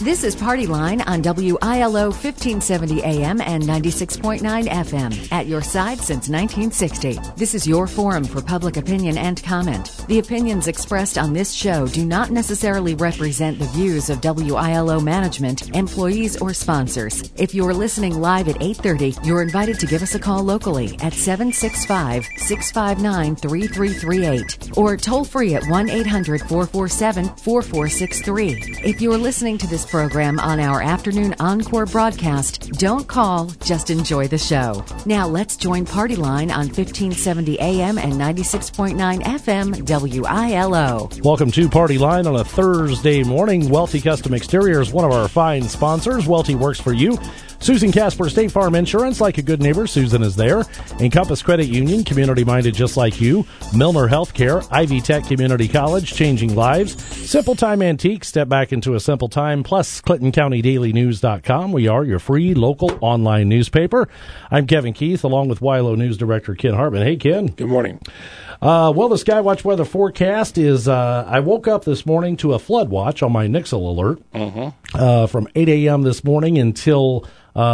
This is Party Line on WILO 1570 AM and 96.9 FM. At your side since 1960. This is your forum for public opinion and comment. The opinions expressed on this show do not necessarily represent the views of WILO management, employees, or sponsors. If you're listening live at 8:30, you're invited to give us a call locally at 765-659-3338 or toll free at 1-800-447-4463. If you're listening to this program on our afternoon encore broadcast, don't call, just enjoy the show. Now let's join Party Line on 1570 AM and 96.9 FM WILO. Welcome to Party Line on a Thursday morning. Welty Custom Exteriors, one of our fine sponsors. Welty works for you. Susan Casper, State Farm Insurance, like a good neighbor, Susan is there. Encompass Credit Union, community-minded just like you. Milner Healthcare, Ivy Tech Community College, changing lives. Simple Time Antique, step back into a simple time. Plus, ClintonCountyDailyNews.com. We are your free local online newspaper. I'm Kevin Keith, along with WILO News Director Ken Hartman. Hey, Ken. Good morning. Well, the Skywatch weather forecast is, I woke up this morning to a flood watch on my Nixle alert from 8 a.m. this morning until,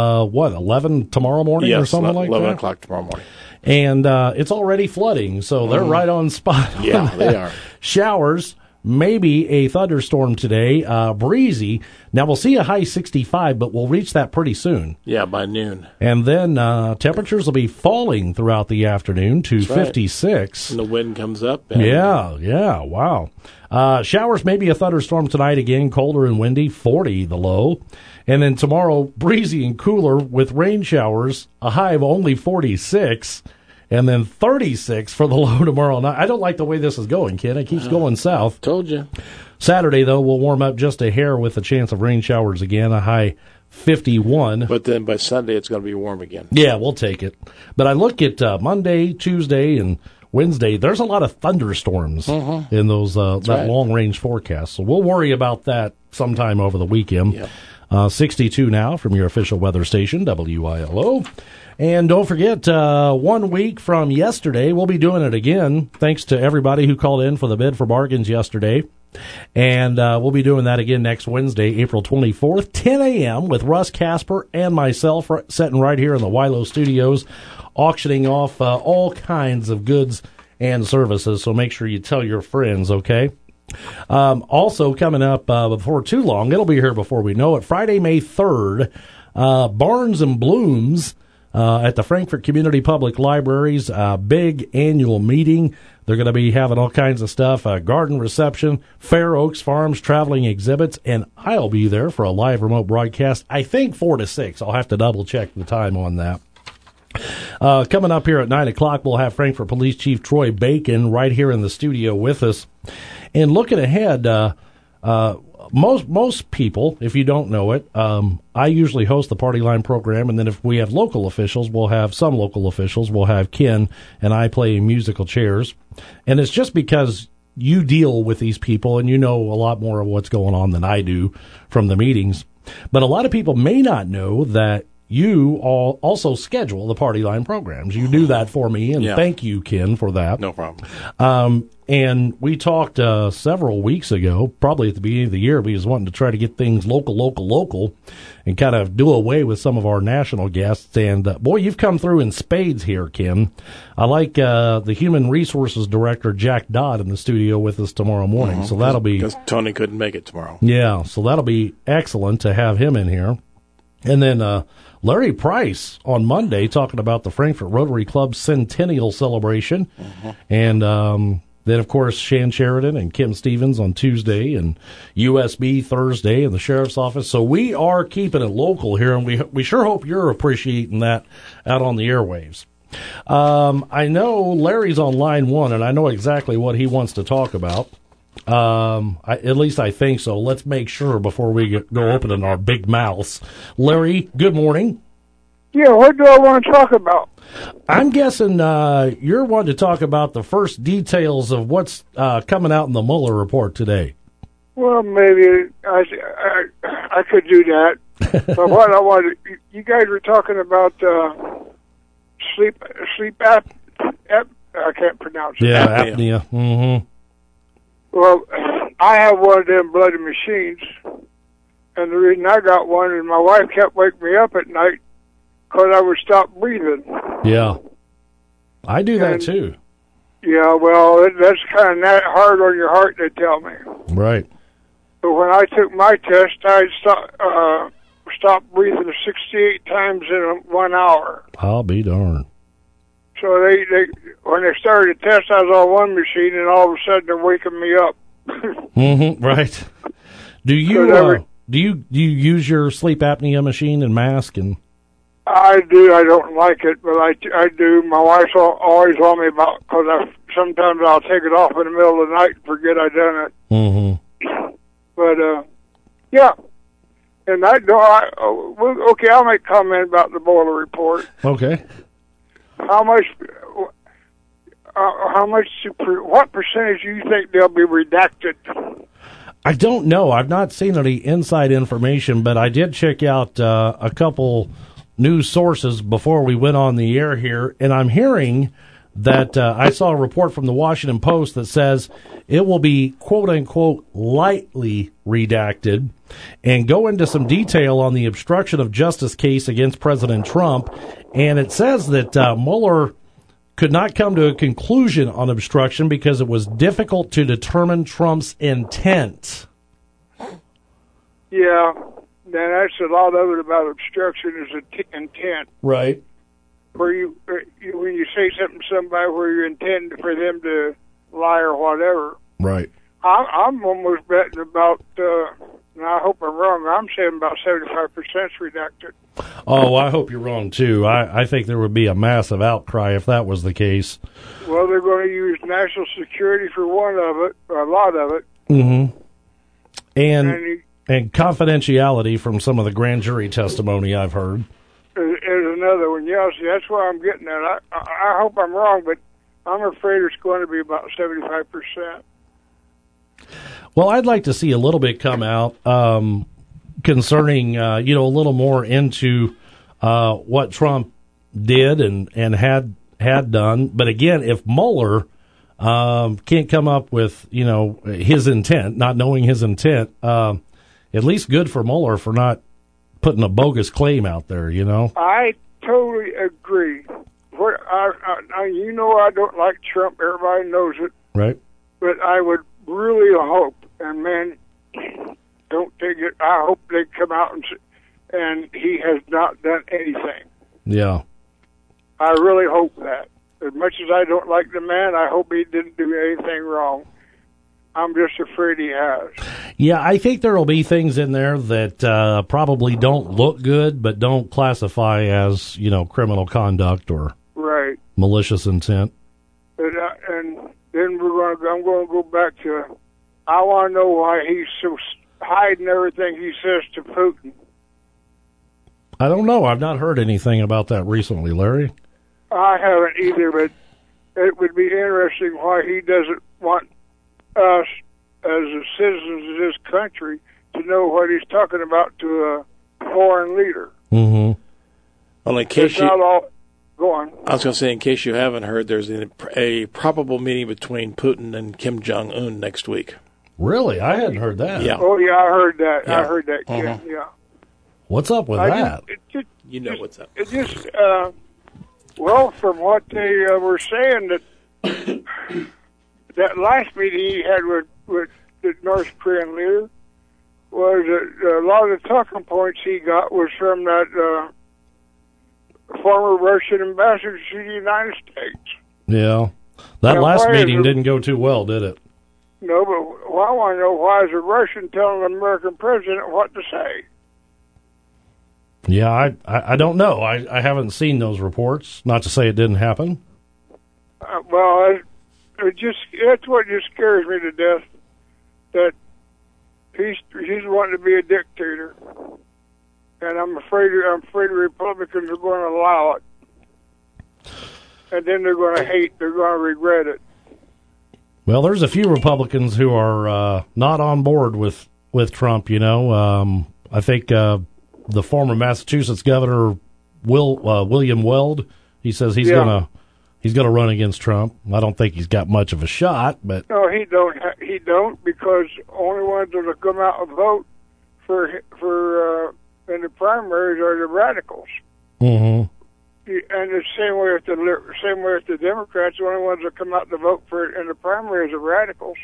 11 tomorrow morning or something like that? 11 o'clock tomorrow morning. And it's already flooding, so they're right on spot. Yeah, they are. Showers, maybe a thunderstorm today, breezy. Now, we'll see a high 65, but we'll reach that pretty soon. Yeah, by noon. And then temperatures will be falling throughout the afternoon to 56. And the wind comes up. Yeah, wow. Showers, maybe a thunderstorm tonight again, colder and windy, 40 the low. And then tomorrow, breezy and cooler with rain showers, a high of only 46. And then 36 for the low tomorrow night. I don't like the way this is going, Ken. It keeps going south. Told you. Saturday, though, we'll warm up just a hair with a chance of rain showers again, a high 51. But then by Sunday, it's going to be warm again. Yeah, we'll take it. But I look at Monday, Tuesday, and Wednesday. There's a lot of thunderstorms in those that long-range forecast. So we'll worry about that sometime over the weekend. Yep. 62 now from your official weather station, WILO. And don't forget, 1 week from yesterday, we'll be doing it again, thanks to everybody who called in for the bid for bargains yesterday. And we'll be doing that again next Wednesday, April 24th, 10 a.m. with Russ Casper and myself sitting right here in the WILO studios, auctioning off all kinds of goods and services. So make sure you tell your friends, okay? Also coming up before too long, it'll be here before we know it, Friday, May 3rd, Barnes and Blooms at the Frankfort Community Public Library's big annual meeting. They're going to be having all kinds of stuff, garden reception, Fair Oaks Farms traveling exhibits, and I'll be there for a live remote broadcast, I think 4 to 6. I'll have to double-check the time on that. Coming up here at 9 o'clock, we'll have Frankfort Police Chief Troy Bacon right here in the studio with us. And looking ahead, most people, if you don't know it, I usually host the Party Line program, and then if we have local officials, we'll have Ken and I play musical chairs. And it's just because you deal with these people and you know a lot more of what's going on than I do from the meetings. But a lot of people may not know that you all also schedule the Party Line programs. You do that for me, and thank you, Ken, for that. No problem. And we talked several weeks ago, probably at the beginning of the year, we was wanting to try to get things local, and kind of do away with some of our national guests. And, boy, you've come through in spades here, Ken. I like the Human Resources Director, Jack Dodd, in the studio with us tomorrow morning. So that'll be... Because Tony couldn't make it tomorrow. Yeah, so that'll be excellent to have him in here. And then Larry Price on Monday talking about the Frankfort Rotary Club Centennial Celebration. And then, of course, Shan Sheridan and Kim Stevens on Tuesday and USB Thursday in the Sheriff's Office. So we are keeping it local here, and we sure hope you're appreciating that out on the airwaves. I know Larry's on line one, and I know exactly what he wants to talk about. At least I think so. Let's make sure before we go opening our big mouths. Larry, good morning. Yeah, what do I want to talk about? I'm guessing you're wanting to talk about the first details of what's coming out in the Mueller report today. Well, maybe I could do that. But what I wanted, you guys were talking about sleep I can't pronounce it. Yeah, apnea. Mm-hmm. Well, I have one of them bloody machines, And the reason I got one is my wife kept waking me up at night because I would stop breathing. Yeah. I do that too. Yeah, well, that's kind of hard on your heart, they tell me. Right. But when I took my test, I stopped breathing 68 times in 1 hour. I'll be darned. So they when they started the test, I was on one machine, and all of a sudden they're waking me up. Mm-hmm. Right. Do you use your sleep apnea machine and mask? And I do. I don't like it, but I do. My wife's always on me about because sometimes I'll take it off in the middle of the night and forget I done it. Mm-hmm. But yeah. And okay, I'll make a comment about the boiler report. Okay. What percentage do you think they'll be redacted? I don't know. I've not seen any inside information, but I did check out a couple news sources before we went on the air here, and I'm hearing that I saw a report from the Washington Post that says it will be, quote-unquote, lightly redacted, and go into some detail on the obstruction of justice case against President Trump. And it says that Mueller could not come to a conclusion on obstruction because it was difficult to determine Trump's intent. Yeah, that's a lot of it about obstruction is intent. Right. Where when you say something to somebody where you intend for them to lie or whatever. Right. I'm almost betting about, and I hope I'm wrong, I'm saying about 75% redacted. Oh, I hope you're wrong, too. I think there would be a massive outcry if that was the case. Well, they're going to use national security for one of it, or a lot of it. Mm-hmm. And confidentiality from some of the grand jury testimony I've heard. Is another one. Yeah, see, that's why I'm getting at. I hope I'm wrong, but I'm afraid it's going to be about 75%. Well, I'd like to see a little bit come out concerning, a little more into what Trump did and had done. But again, if Mueller can't come up with, his intent, not knowing his intent, at least good for Mueller for not putting a bogus claim out there, I totally agree. I don't like Trump. Everybody knows it. Right. But I would really hope, and man, don't take it. I hope they come out and he has not done anything. Yeah. I really hope that. As much as I don't like the man, I hope he didn't do anything wrong. I'm just afraid he has. Yeah, I think there will be things in there that probably don't look good, but don't classify as, criminal conduct or right. malicious intent. And then I'm going to go back to, I want to know why he's so hiding everything he says to Putin. I don't know. I've not heard anything about that recently, Larry. I haven't either, but it would be interesting why he doesn't want us as the citizens of this country to know what he's talking about to a foreign leader. Mm-hmm. Well, in case go on. I was going to say, in case you haven't heard, there's a probable meeting between Putin and Kim Jong-un next week. Really? I hadn't heard that. Yeah. Oh, yeah, I heard that. Yeah. I heard that, Kim. Mm-hmm. Yeah. What's up with that? What's up. It just, from what they were saying, that last meeting he had with the North Korean leader was that a lot of the talking points he got was from that former Russian ambassador to the United States. Yeah. That last meeting didn't go too well, did it? No, but I want to know, why is a Russian telling an American president what to say? Yeah, I don't know. I haven't seen those reports. Not to say it didn't happen. That's what just scares me to death. That he's wanting to be a dictator, and I'm afraid the Republicans are going to allow it, and then they're going to hate. They're going to regret it. Well, there's a few Republicans who are not on board with Trump. I think the former Massachusetts governor William Weld. He says he's gonna run against Trump. I don't think he's got much of a shot, but no, he don't. He don't, because only ones that will come out and vote for in the primaries are the radicals. Mm-hmm. And the same way with the Democrats, the only ones that come out to vote for it in the primaries are radicals.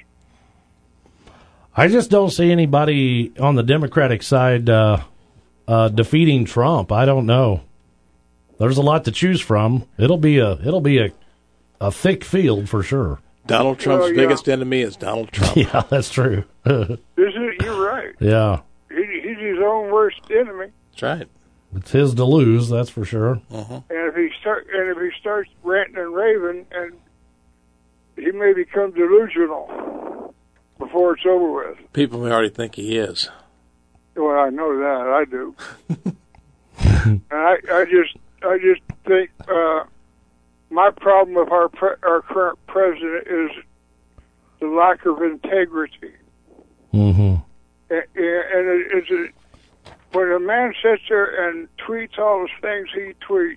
I just don't see anybody on the Democratic side defeating Trump. I don't know. There's a lot to choose from. It'll be a thick field for sure. Donald Trump's biggest enemy is Donald Trump. Yeah, that's true. You're right. Yeah, he's his own worst enemy. That's right. It's his to lose, that's for sure. Uh-huh. And if he starts ranting and raving, and he may become delusional before it's over with. People may already think he is. Well, I know that. I do. And I just think my problem with our current president is the lack of integrity. Mm-hmm. And when a man sits there and tweets all the things he tweets,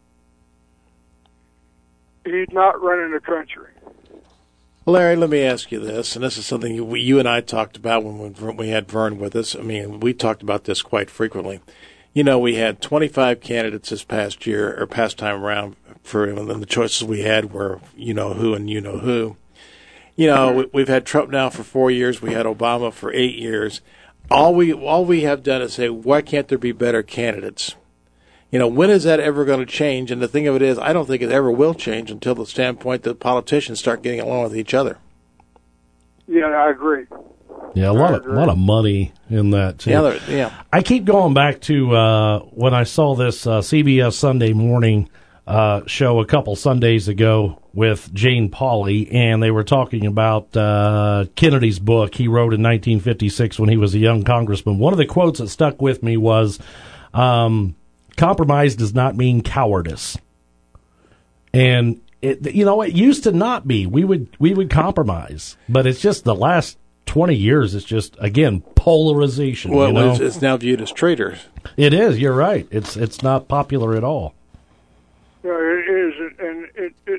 he's not running the country. Larry, let me ask you this, and this is something you and I talked about when we had Vern with us. I mean, we talked about this quite frequently. You know, we had 25 candidates this past year, or past time around, and the choices we had were you know who and you know who. You know, we've had Trump now for 4 years. We had Obama for 8 years. All we have done is say, why can't there be better candidates? You know, when is that ever going to change? And the thing of it is, I don't think it ever will change until the standpoint that politicians start getting along with each other. Yeah, I agree. Yeah, a lot of money in that too. Yeah. I keep going back to when I saw this CBS Sunday Morning show a couple Sundays ago with Jane Pauley, and they were talking about Kennedy's book he wrote in 1956 when he was a young congressman. One of the quotes that stuck with me was, compromise does not mean cowardice. And it used to not be. We would compromise, but it's just the last 20 years. It's just, again, polarization. Well, it's now viewed as traitors. It is. You're right. It's not popular at all. No, it is, and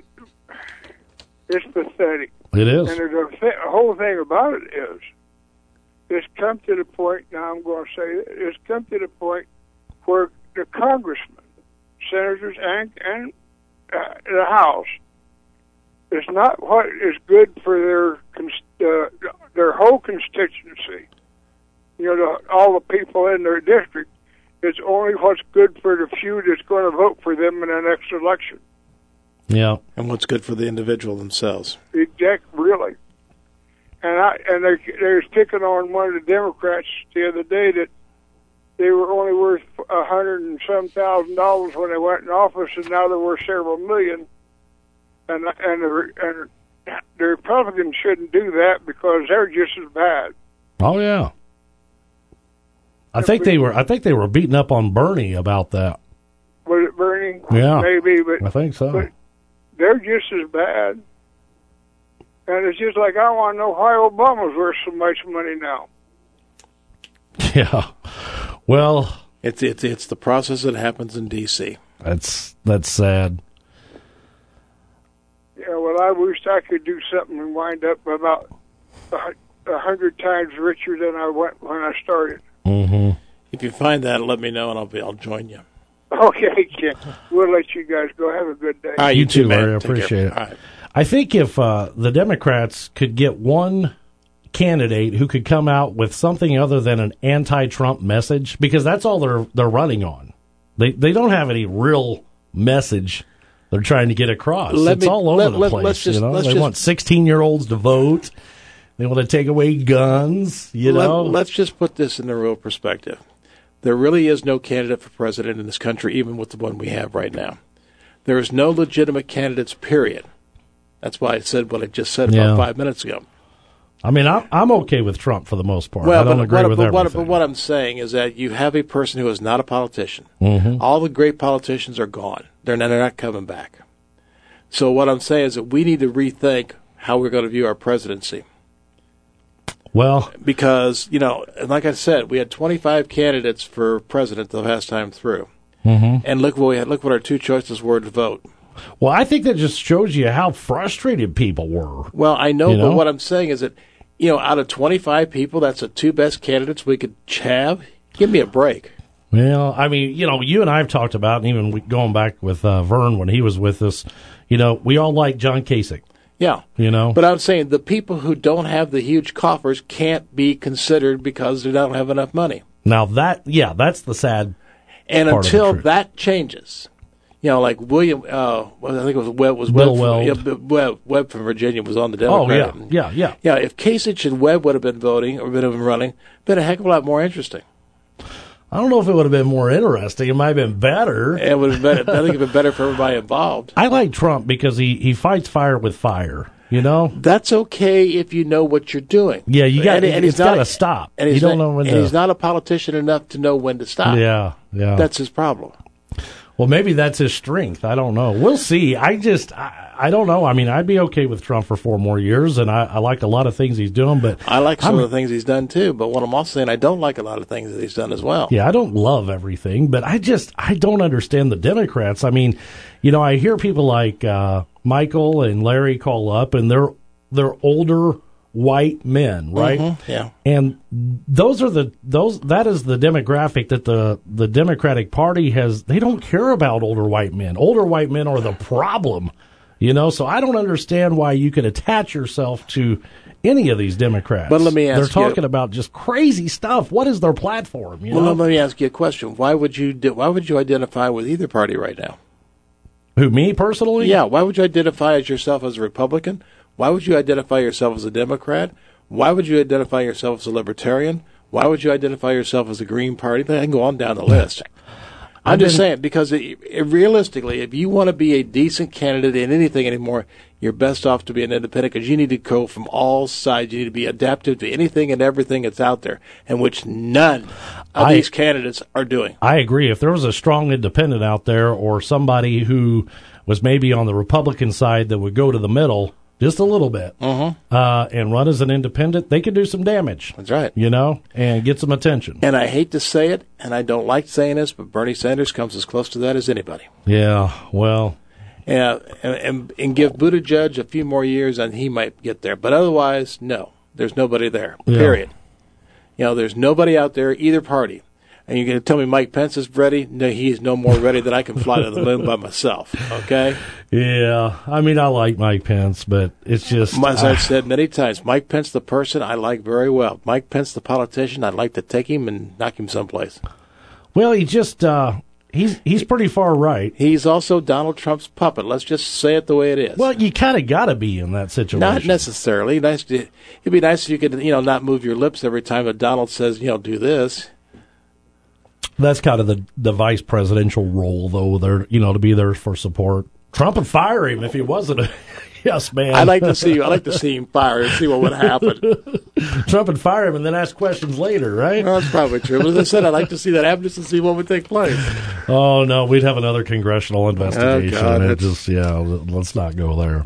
it's pathetic. It is. And the whole thing about it is, it's come to the point. Now I'm going to say it's come to the point where the congressmen, senators, and the House is not what is good for their whole constituency. You know, all the people in their district. It's only what's good for the few that's going to vote for them in the next election. Yeah, and what's good for the individual themselves. Exactly, really. And they was picking on one of the Democrats the other day that they were only worth $100,000 and some when they went in office, and now they're worth several million. And the Republicans shouldn't do that because they're just as bad. Oh yeah. I think they were beating up on Bernie about that. Was it Bernie? Yeah, maybe, but I think so. But they're just as bad, and it's just like I want to know why Obama's worth so much money now. Yeah, well, it's the process that happens in D.C. That's sad. Yeah, well, I wished I could do something and wind up about 100 times richer than I went when I started. Mm-hmm. If you find that, let me know, and I'll join you. Okay, Ken. We'll let you guys go. Have a good day. All right, you too, man. Larry. I appreciate it. All right. I think if the Democrats could get one candidate who could come out with something other than an anti-Trump message, because that's all they're running on. They don't have any real message they're trying to get across. It's all over the place. They want 16-year-olds to vote. They want to take away guns, Let's just put this in the real perspective. There really is no candidate for president in this country, even with the one we have right now. There is no legitimate candidates, period. That's why I said what I just said about 5 minutes ago. I mean, I'm okay with Trump for the most part. Well, I don't agree with everything. But what I'm saying is that you have a person who is not a politician. Mm-hmm. All the great politicians are gone. They're not coming back. So what I'm saying is that we need to rethink how we're going to view our presidency. Well, because, like I said, we had 25 candidates for president the last time through. Mm-hmm. And look what we had. Look what our two choices were to vote. Well, I think that just shows you how frustrated people were. Well, I know, but what I'm saying is that out of 25 people, that's the two best candidates we could have. Give me a break. Well, I mean, you and I have talked about, and even going back with Vern when he was with us, we all like John Kasich. Yeah. But I'm saying the people who don't have the huge coffers can't be considered because they don't have enough money. Now, that's the sad And part until of the truth. that changes, like William, I think it was Bill Weld. Webb from Virginia was on the Democrat. Oh, yeah. Yeah, if Kasich and Webb would have been voting or been running, been a heck of a lot more interesting. I don't know if it would have been more interesting. It might have been better. It would have been. I think it would have been better for everybody involved. I like Trump because he fights fire with fire. That's okay if you know what you're doing. Yeah, you got. And it's got to stop. And you don't know when. And he's not a politician enough to know when to stop. Yeah. That's his problem. Well, maybe that's his strength. I don't know. We'll see. I don't know. I mean, I'd be okay with Trump for 4 more years, and I like a lot of things he's doing. But I like some of the things he's done too. But what I'm also saying, I don't like a lot of things that he's done as well. Yeah, I don't love everything, but I don't understand the Democrats. I mean, I hear people like Michael and Larry call up, and they're older white men, right? Mm-hmm, yeah. And that is the demographic that the Democratic Party has. They don't care about older white men. Older white men are the problem, so I don't understand why you could attach yourself to any of these Democrats. But let me ask They're talking about just crazy stuff. What is their platform? Well, let me ask you a question. Why would you identify with either party right now? Who, me personally? Yeah. Why would you identify as yourself as a Republican? Why would you identify yourself as a Democrat? Why would you identify yourself as a Libertarian? Why would you identify yourself as a Green Party? I can go on down the list. I'm just saying, because realistically, if you want to be a decent candidate in anything anymore, you're best off to be an independent because you need to go from all sides. You need to be adaptive to anything and everything that's out there, and which none of these candidates are doing. I agree. If there was a strong independent out there or somebody who was maybe on the Republican side that would go to the middle just a little bit and run as an independent, they could do some damage. That's right. And get some attention. And I hate to say it, and I don't like saying this, but Bernie Sanders comes as close to that as anybody. Yeah, well. Yeah, and give Buttigieg a few more years, and he might get there. But otherwise, no. There's nobody there, period. There's nobody out there, either party. And you're going to tell me Mike Pence is ready? No, he's no more ready than I can fly to the moon by myself, okay? Yeah, I mean, I like Mike Pence, but it's just... As I've said many times, Mike Pence, the person, I like very well. Mike Pence, the politician, I'd like to take him and knock him someplace. Well, he just... He's pretty far right. He's also Donald Trump's puppet. Let's just say it the way it is. Well, you kind of got to be in that situation. Not necessarily. It'd be nice if you could, not move your lips every time that Donald says, do this. That's kind of the vice presidential role, though. They're, to be there for support. Trump would fire him if he wasn't a yes man. I like to see him fire and see what would happen. Trump would fire him and then ask questions later, right? Well, that's probably true. But as I said, I'd like to see that happen just to see what would take place. Oh no, we'd have another congressional investigation. Oh, God, let's not go there.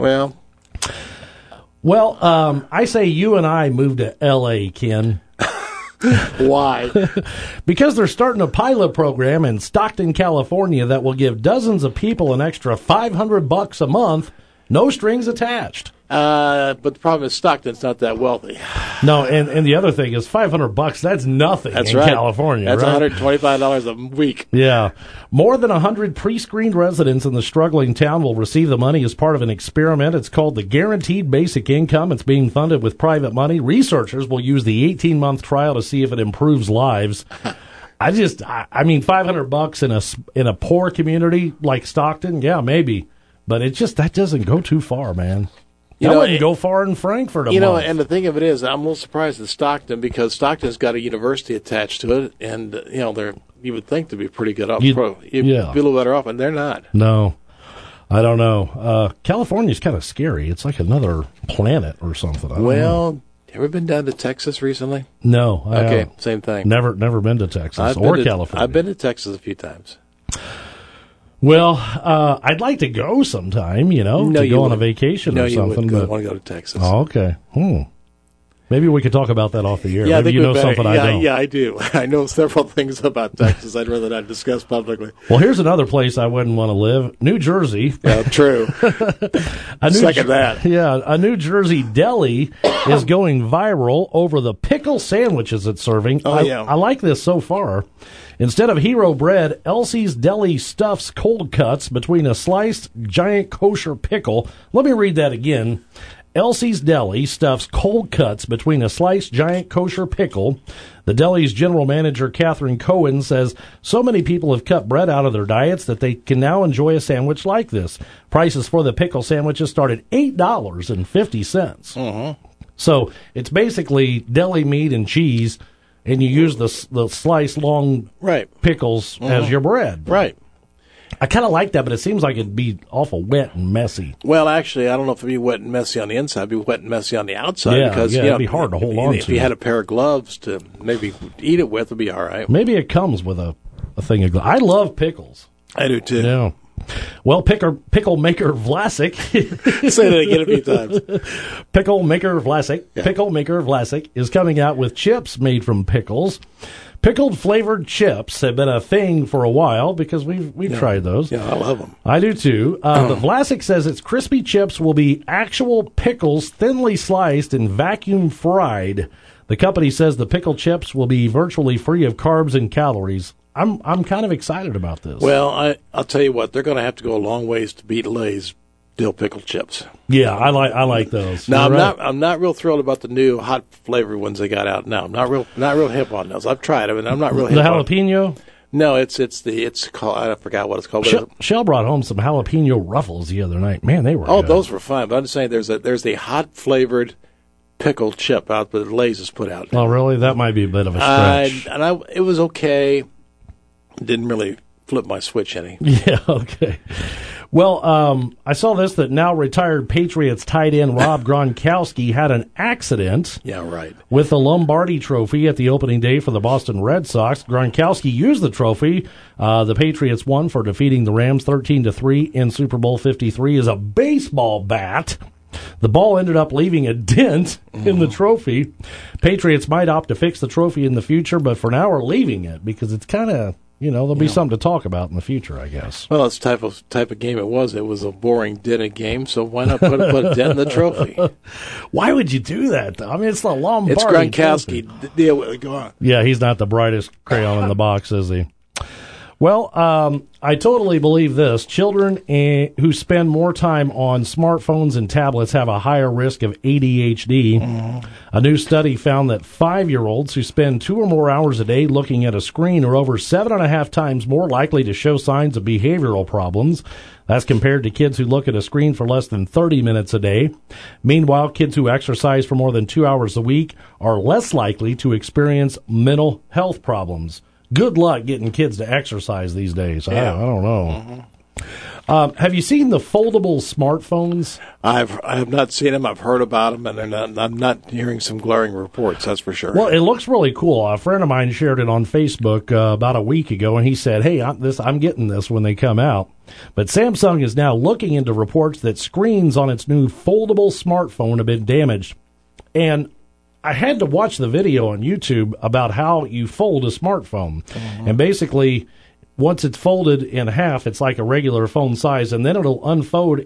Well, I say you and I move to L.A., Ken. Why? Because they're starting a pilot program in Stockton, California that will give dozens of people an extra $500 a month, no strings attached. But the problem is Stockton's not that wealthy. No, and the other thing is $500, that's nothing in California. That's right? $125 a week. Yeah. More than 100 pre-screened residents in the struggling town will receive the money as part of an experiment. It's called the Guaranteed Basic Income. It's being funded with private money. Researchers will use the 18-month trial to see if it improves lives. I mean, $500 in a poor community like Stockton, yeah, maybe. But that doesn't go too far, man. That wouldn't go far in Frankfurt a month. And the thing of it is, I'm a little surprised at Stockton because Stockton's got a university attached to it, and you would think to be pretty good off. You'd be a little better off, and they're not. No, I don't know. California's kind of scary. It's like another planet or something. I don't know. Ever been down to Texas recently? No. Okay, same thing. Never been to Texas or California. I've been to Texas a few times. Well, I'd like to go sometime, to go on a vacation or something. No, you wouldn't want to go to Texas. Oh, okay. Maybe we could talk about that off the air. Yeah, Maybe you know something I don't. Yeah, I do. I know several things about Texas I'd rather not discuss publicly. Well, here's another place I wouldn't want to live, New Jersey. Yeah, true. Second that. Yeah, a New Jersey deli is going viral over the pickle sandwiches it's serving. Oh, yeah. I like this so far. Instead of hero bread, Elsie's Deli stuffs cold cuts between a sliced giant kosher pickle. Let me read that again. Elsie's Deli stuffs cold cuts between a sliced giant kosher pickle. The deli's general manager, Catherine Cohen, says so many people have cut bread out of their diets that they can now enjoy a sandwich like this. Prices for the pickle sandwiches start at $8.50. Mm-hmm. So it's basically deli meat and cheese, and you use the sliced long pickles as your bread. Right. I kind of like that, but it seems like it'd be awful wet and messy. Well, actually, I don't know if it'd be wet and messy on the inside. It'd be wet and messy on the outside. Because, it'd be hard to hold on to. If you had a pair of gloves to maybe eat it with, it'd be all right. Maybe it comes with a thing of gloves. I love pickles. I do, too. Yeah. Well, pickle maker Vlasic. Say that again a few times. Pickle maker Vlasic is coming out with chips made from pickles. Pickled flavored chips have been a thing for a while because we've tried those. Yeah, I love them. I do too. But Vlasic says its crispy chips will be actual pickles thinly sliced and vacuum fried. The company says the pickle chips will be virtually free of carbs and calories. I'm kind of excited about this. Well, I'll tell you what, they're going to have to go a long ways to beat Lay's dill pickle chips. Yeah, I like those. Now I'm not real thrilled about the new hot flavored ones they got out now. I'm not real hip on those. I've tried them and I'm not real hip the on jalapeno. No, it's called, I forgot what it's called. Shell brought home some jalapeno ruffles the other night. Man, they were good. Those were fine. But I'm just saying there's a hot flavored pickle chip out that Lay's has put out now. Oh, really? That might be a bit of a stretch. It was okay. Didn't really flip my switch any. Yeah, okay. Well, I saw this, that now retired Patriots tight end Rob Gronkowski had an accident. Yeah, right. With the Lombardi Trophy at the opening day for the Boston Red Sox. Gronkowski used the trophy the Patriots won for defeating the Rams 13-3 in Super Bowl 53 as a baseball bat. The ball ended up leaving a dent in the trophy. Patriots might opt to fix the trophy in the future, but for now we're leaving it because it's kind of, there'll be something to talk about in the future, I guess. Well, it's the type of game it was. It was a boring dented game, so why not put a dent in the trophy? Why would you do that, though? I mean, it's the Lombardi. It's Gronkowski. Deal with it. Go on. Yeah, he's not the brightest crayon in the box, is he? Well, I totally believe this. Children who spend more time on smartphones and tablets have a higher risk of ADHD. Mm-hmm. A new study found that 5-year-olds who spend 2 or more hours a day looking at a screen are over 7.5 times more likely to show signs of behavioral problems. That's compared to kids who look at a screen for less than 30 minutes a day. Meanwhile, kids who exercise for more than 2 hours a week are less likely to experience mental health problems. Good luck getting kids to exercise these days. Yeah. I don't know. Mm-hmm. Have you seen the foldable smartphones? I have not seen them. I've heard about them, and I'm not hearing some glaring reports, that's for sure. Well, it looks really cool. A friend of mine shared it on Facebook about a week ago, and he said, hey, I'm getting this when they come out. But Samsung is now looking into reports that screens on its new foldable smartphone have been damaged. And I had to watch the video on YouTube about how you fold a smartphone. Mm-hmm. And basically, once it's folded in half, it's like a regular phone size, and then it'll unfold,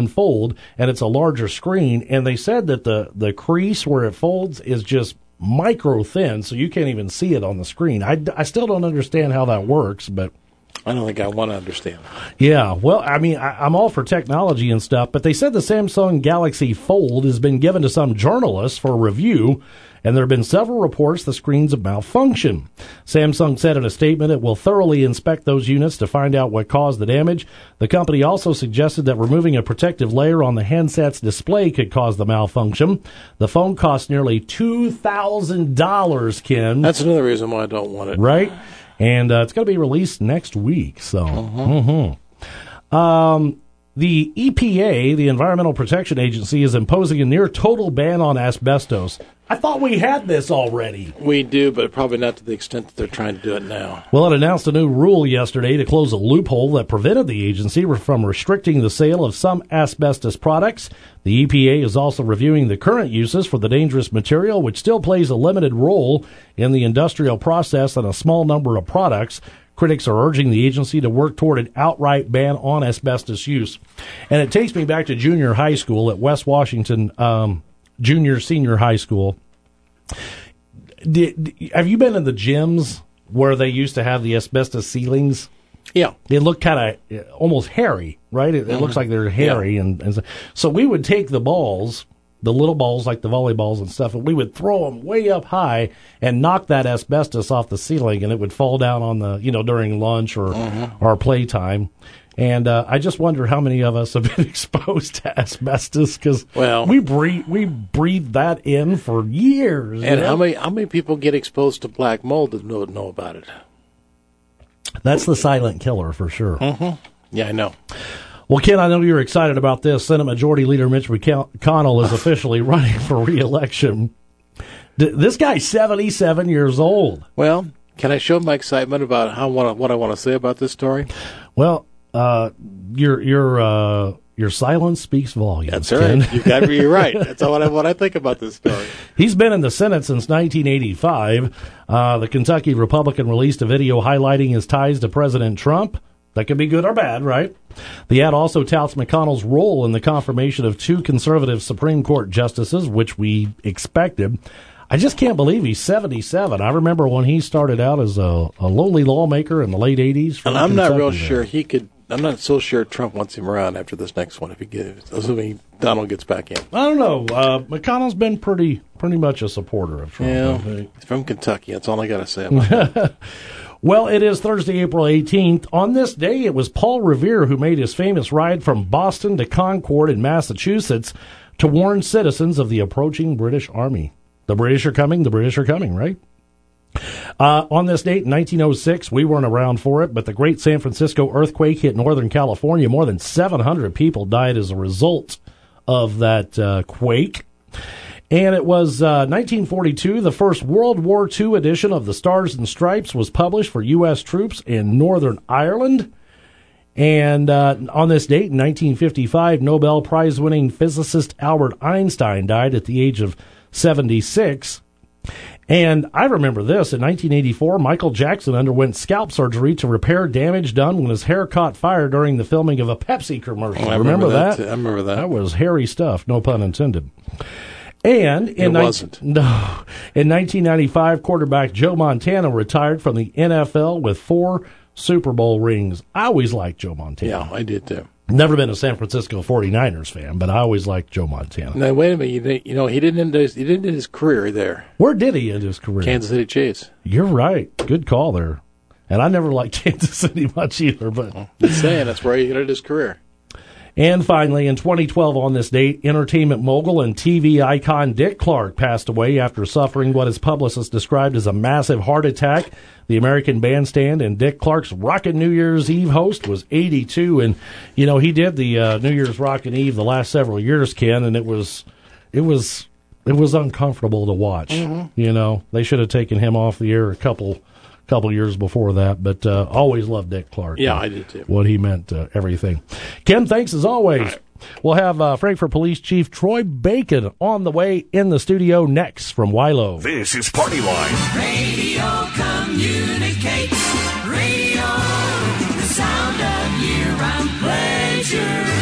and it's a larger screen. And they said that the crease where it folds is just micro thin, so you can't even see it on the screen. I still don't understand how that works, but I don't think I want to understand. Yeah, well, I mean, I'm all for technology and stuff, but they said the Samsung Galaxy Fold has been given to some journalists for review, and there have been several reports the screens have malfunctioned. Samsung said in a statement it will thoroughly inspect those units to find out what caused the damage. The company also suggested that removing a protective layer on the handset's display could cause the malfunction. The phone cost nearly $2,000, Ken. That's another reason why I don't want it. Right? And it's going to be released next week. So, the EPA, the Environmental Protection Agency, is imposing a near total ban on asbestos. I thought we had this already. We do, but probably not to the extent that they're trying to do it now. Well, it announced a new rule yesterday to close a loophole that prevented the agency from restricting the sale of some asbestos products. The EPA is also reviewing the current uses for the dangerous material, which still plays a limited role in the industrial process and a small number of products. Critics are urging the agency to work toward an outright ban on asbestos use. And it takes me back to junior high school at West Washington senior high school. Have you been in the gyms where they used to have the asbestos ceilings? Yeah. It looked kind of almost hairy, right? It looks like they're hairy. Yeah. And so we would take the balls, the little balls like the volleyballs and stuff, and we would throw them way up high and knock that asbestos off the ceiling, and it would fall down on the, during lunch or our playtime. And I just wonder how many of us have been exposed to asbestos because we breathed that in for years. And how many people get exposed to black mold that don't know about it? That's the silent killer for sure. Mm-hmm. Yeah, I know. Well, Ken, I know you're excited about this. Senate Majority Leader Mitch McConnell is officially running for re-election. This guy's 77 years old. Well, can I show my excitement about what I want to say about this story? Well, your silence speaks volumes. That's right. You're right. That's what I think about this story. He's been in the Senate since 1985. The Kentucky Republican released a video highlighting his ties to President Trump. That could be good or bad, right? The ad also touts McConnell's role in the confirmation of 2 conservative Supreme Court justices, which we expected. I just can't believe he's 77. I remember when he started out as a lowly lawmaker in the late 80s. And I'm not real sure he could. I'm not so sure Trump wants him around after this next one, assuming Donald gets back in. I don't know. McConnell's been pretty much a supporter of Trump. Yeah, he's from Kentucky. That's all I got to say about that. Well, it is Thursday, April 18th. On this day, it was Paul Revere who made his famous ride from Boston to Concord in Massachusetts to warn citizens of the approaching British Army. The British are coming, right? On this date in 1906, we weren't around for it, but the Great San Francisco earthquake hit Northern California. More than 700 people died as a result of that quake. And it was 1942, the first World War II edition of the Stars and Stripes was published for U.S. troops in Northern Ireland. And on this date in 1955, Nobel Prize-winning physicist Albert Einstein died at the age of 76. And I remember this. In 1984, Michael Jackson underwent scalp surgery to repair damage done when his hair caught fire during the filming of a Pepsi commercial. Remember that? I remember that. That was hairy stuff, no pun intended. And in 1995, quarterback Joe Montana retired from the NFL with 4 Super Bowl rings. I always liked Joe Montana. Yeah, I did too. Never been a San Francisco 49ers fan, but I always liked Joe Montana. Now, wait a minute. He didn't end his career there. Where did he end his career? Kansas City Chiefs. You're right. Good call there. And I never liked Kansas City much either. But just saying, that's where he ended his career. And finally, in 2012 on this date, entertainment mogul and TV icon Dick Clark passed away after suffering what his publicist described as a massive heart attack. The American Bandstand and Dick Clark's Rockin' New Year's Eve host was 82. And, he did the New Year's Rockin' Eve the last several years, Ken, and it was uncomfortable to watch. Mm-hmm. They should have taken him off the air a couple years before that, but always loved Dick Clark. Yeah, I did too. What he meant to everything. Ken, thanks as always. Right. We'll have Frankfort Police Chief Troy Bacon on the way in the studio next from Wilo. This is Party Line. Radio communicates. Radio, the sound of year-round pleasure.